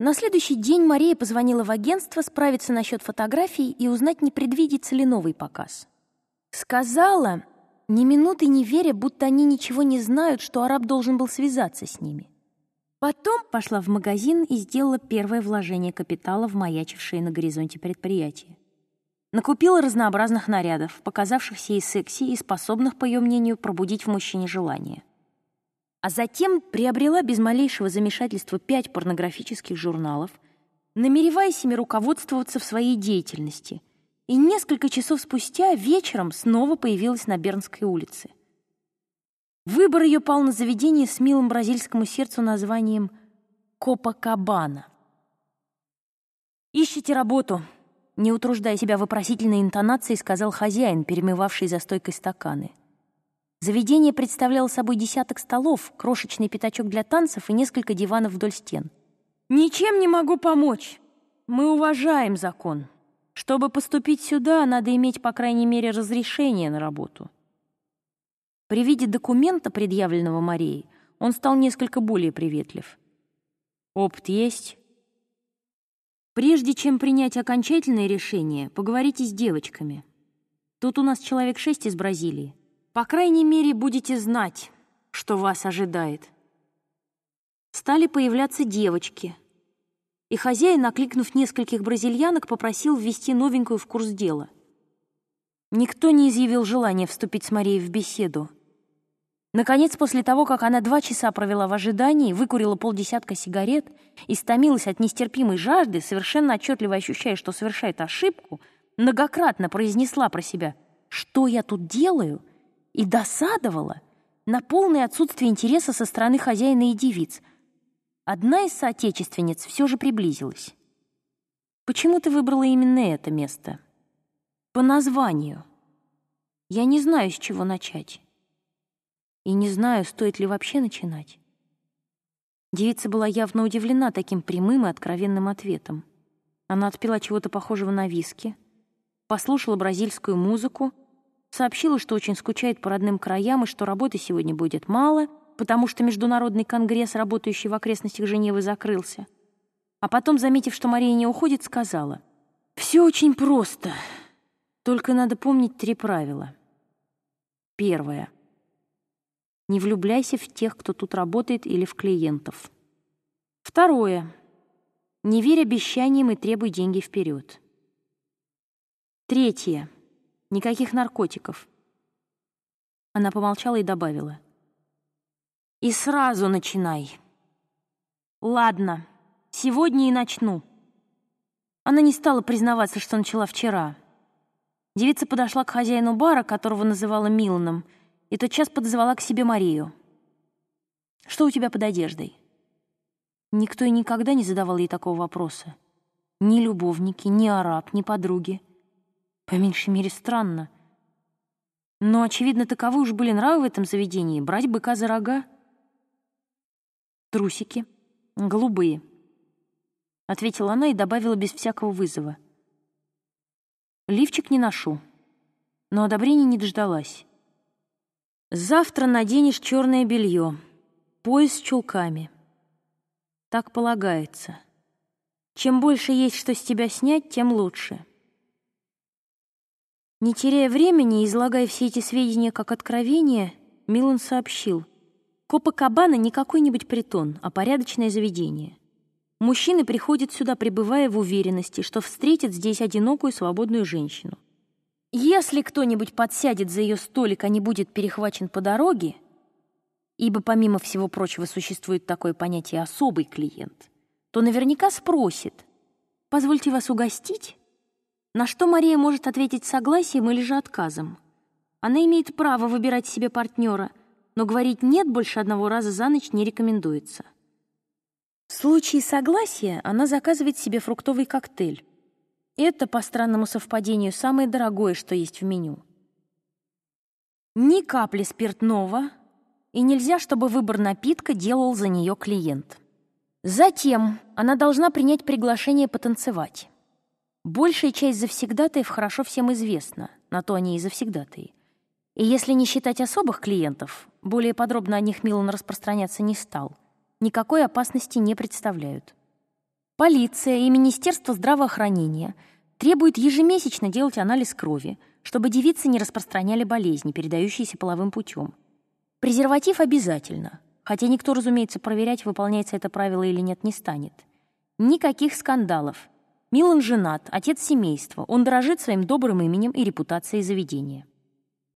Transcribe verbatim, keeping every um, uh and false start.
На следующий день Мария позвонила в агентство справиться насчет фотографий и узнать, не предвидится ли новый показ. Сказала, ни минуты не веря, будто они ничего не знают, что араб должен был связаться с ними. Потом пошла в магазин и сделала первое вложение капитала в маячившее на горизонте предприятие. Накупила разнообразных нарядов, показавшихся и секси, и способных, по ее мнению, пробудить в мужчине желание. А затем приобрела без малейшего замешательства пять порнографических журналов, намереваясь ими руководствоваться в своей деятельности, и несколько часов спустя вечером снова появилась на Бернской улице. Выбор ее пал на заведение с милым бразильскому сердцу названием «Копакабана». «Ищите работу», — не утруждая себя вопросительной интонацией, сказал хозяин, перемывавший за стойкой стаканы. Заведение представляло собой десяток столов, крошечный пятачок для танцев и несколько диванов вдоль стен. «Ничем не могу помочь. Мы уважаем закон. Чтобы поступить сюда, надо иметь, по крайней мере, разрешение на работу». При виде документа, предъявленного Марией, он стал несколько более приветлив. «Опыт есть?» «Прежде чем принять окончательное решение, поговорите с девочками. Тут у нас человек шесть из Бразилии. По крайней мере, будете знать, что вас ожидает». Стали появляться девочки, и хозяин, окликнув нескольких бразильянок, попросил ввести новенькую в курс дела. Никто не изъявил желания вступить с Марией в беседу. Наконец, после того, как она два часа провела в ожидании, выкурила полдесятка сигарет и стомилась от нестерпимой жажды, совершенно отчетливо ощущая, что совершает ошибку, многократно произнесла про себя «Что я тут делаю?» и досадовала на полное отсутствие интереса со стороны хозяина и девиц. Одна из соотечественниц все же приблизилась. «Почему ты выбрала именно это место?» «По названию. Я не знаю, с чего начать. И не знаю, стоит ли вообще начинать». Девица была явно удивлена таким прямым и откровенным ответом. Она отпила чего-то похожего на виски, послушала бразильскую музыку, сообщила, что очень скучает по родным краям и что работы сегодня будет мало, потому что международный конгресс, работающий в окрестностях Женевы, закрылся. А потом, заметив, что Мария не уходит, сказала: «Все очень просто, только надо помнить три правила. Первое. Не влюбляйся в тех, кто тут работает, или в клиентов. Второе. Не верь обещаниям и требуй деньги вперед. Третье. Никаких наркотиков». Она помолчала и добавила: «И сразу начинай». «Ладно, сегодня и начну». Она не стала признаваться, что начала вчера. Девица подошла к хозяину бара, которого называла Миланом, и тотчас подозвала к себе Марию. «Что у тебя под одеждой?» Никто и никогда не задавал ей такого вопроса. Ни любовники, ни араб, ни подруги. По меньшей мере, странно. Но, очевидно, таковы уж были нравы в этом заведении — брать быка за рога. «Трусики. Голубые», — ответила она и добавила без всякого вызова. «Лифчик не ношу». Но одобрения не дождалась. «Завтра наденешь черное белье, пояс с чулками. Так полагается. Чем больше есть что с тебя снять, тем лучше». Не теряя времени и излагая все эти сведения как откровение, Милан сообщил: Копакабана не какой-нибудь притон, а порядочное заведение. Мужчины приходят сюда, пребывая в уверенности, что встретят здесь одинокую свободную женщину. Если кто-нибудь подсядет за ее столик, а не будет перехвачен по дороге, ибо, помимо всего прочего, существует такое понятие «особый клиент», то наверняка спросит: «Позвольте вас угостить?» На что Мария может ответить согласием или же отказом. Она имеет право выбирать себе партнера, но говорить «нет» больше одного раза за ночь не рекомендуется. В случае согласия она заказывает себе фруктовый коктейль. Это, по странному совпадению, самое дорогое, что есть в меню. Ни капли спиртного, и нельзя, чтобы выбор напитка делал за нее клиент. Затем она должна принять приглашение потанцевать. Большая часть завсегдатаев хорошо всем известна, на то они и завсегдатаи. И если не считать особых клиентов, более подробно о них Милан распространяться не стал, никакой опасности не представляют. Полиция и Министерство здравоохранения требуют ежемесячно делать анализ крови, чтобы девицы не распространяли болезни, передающиеся половым путем. Презерватив обязательно, хотя никто, разумеется, проверять, выполняется это правило или нет, не станет. Никаких скандалов. Милан женат, отец семейства, он дорожит своим добрым именем и репутацией заведения.